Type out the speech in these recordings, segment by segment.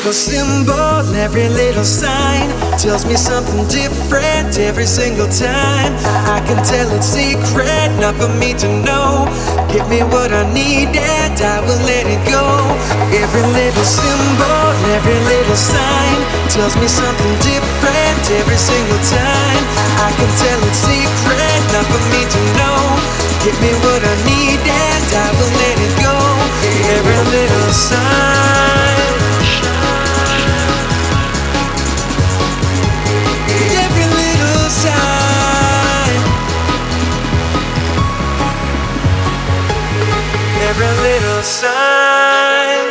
little symbol, every little sign tells me something different every single time. I can tell it's secret, not for me to know. Give me what I need and I will let it go. Every little symbol, every little sign tells me something different every single time. I can tell it's secret, not for me to know. Give me what I need and I will let it go. Every little sign, every little sign, every little sign.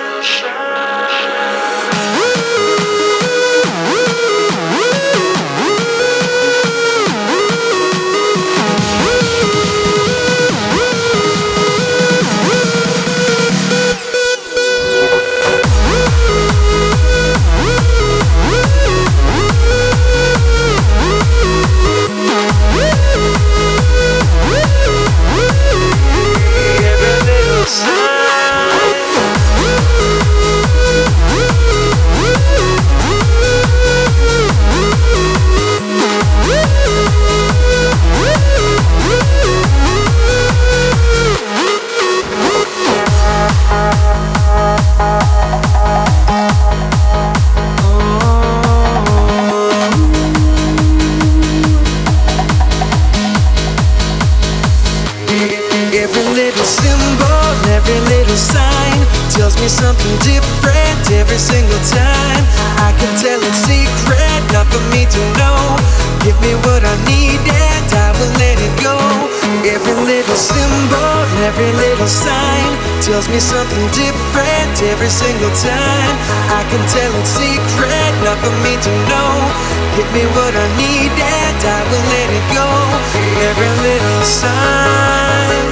Every little symbol, every little sign tells me something different every single time. I can tell it's secret, not for me to know. Give me what I need and I will let it go. Every little symbol, every little sign tells me something different every single time. I can tell it's secret, not for me to know. Give me what I need and I will let it go. Every little sign,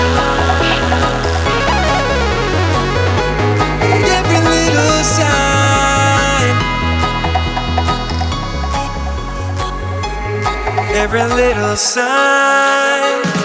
every little sign, every little sign.